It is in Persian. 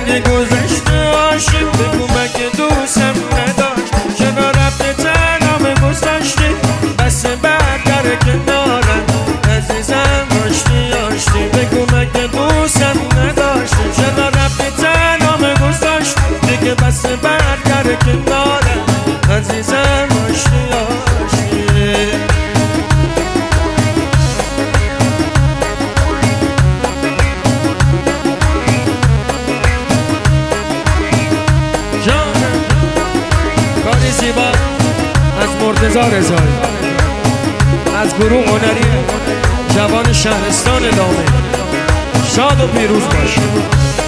اگه گذشته عاشق بگو مگه دوستم نداشت چرا رفته تنها به گذاشته بس برگره کنارم عزیزم آشتی بگو مگه دوستم نداشت چرا رفته تنها به گذاشت دیگه بس برگره کنارم عزیزم آشتی کاری زیبا از مرتضی رضایی از گروه هنری جوان شهرستان دامه. شاد و پیروز باش.